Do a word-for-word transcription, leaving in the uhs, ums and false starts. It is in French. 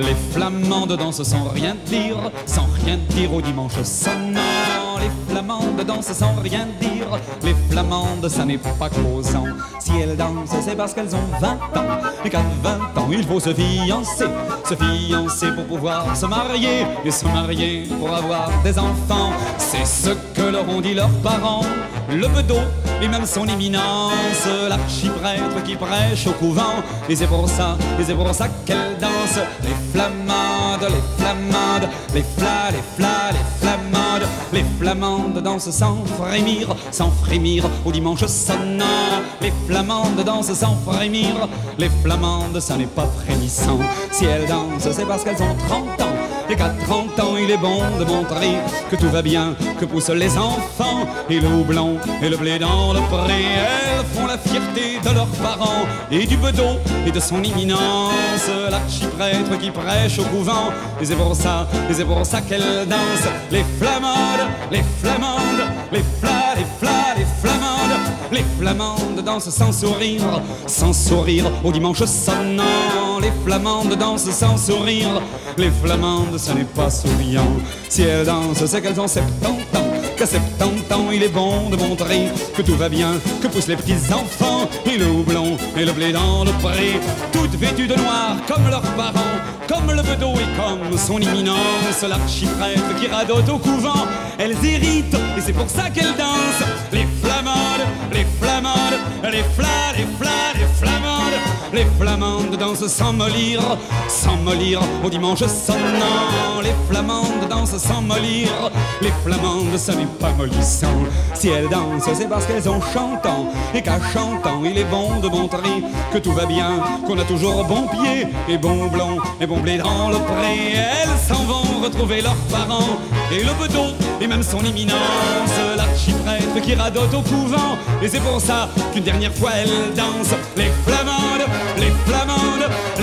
Les flamandes dansent sans rien dire, sans rien dire au dimanche sonnant. Les flamandes dansent sans rien dire, les flamandes ça n'est pas causant. Si elles dansent c'est parce qu'elles ont vingt ans, et qu'à vingt ans il faut se fiancer. Se fiancer pour pouvoir se marier, et se marier pour avoir des enfants. C'est ce que leur ont dit leurs parents, le bedeau et même son éminence, l'archiprêtre qui prêche au couvent. Et c'est pour ça, et c'est pour ça qu'elles dansent. Les flamandes, les flamandes, les flas, les flas, les flamandes. Les flamandes dansent sans frémir, sans frémir au dimanche sonnant. Les flamandes dansent sans frémir, les flamandes ça n'est pas frémissant. Si elles dansent c'est parce qu'elles ont trente ans, et qu'à trente ans il est bon de montrer que tout va bien, que poussent les enfants. Et le houblon et le blé dans le pré, elles font la fierté de leurs parents et du bedeau et de son éminence, l'archiprêtre qui prêche au couvent. Et c'est pour ça, et c'est pour ça qu'elles dansent. Les flamandes, les flamandes, les flas, les flas, les flamandes. Les flamandes dansent sans sourire, sans sourire au dimanche sonnant. Les flamandes dansent sans sourire, les flamandes ce n'est pas souriant. Si elles dansent c'est qu'elles ont septante ans, qu'à septante ans il est bon de montrer que tout va bien, que poussent les petits enfants. Et le houblon et le blé dans le pré, toutes vêtues de noir comme leurs parents, comme le bedeau et comme son imminence, l'archiprêtre qui radote au couvent. Elles héritent et c'est pour ça qu'elles dansent. Les flamandes, les flamandes, les flas, les flas, les flamandes. Les flamandes dansent sans mollir, sans mollir au dimanche sonnant. Les flamandes dansent sans mollir, les flamandes ce n'est pas mollissant. Si elles dansent c'est parce qu'elles ont chantant, et qu'à chantant il est bon de montrer que tout va bien, qu'on a toujours bon pied et bon blond et bon blé dans le pré. Elles s'en vont retrouver leurs parents et le bedeau et même son éminence, l'archiprêtre qui radote au couvent. Et c'est pour ça qu'une dernière fois elles dansent. Les flamandes, les flamandes,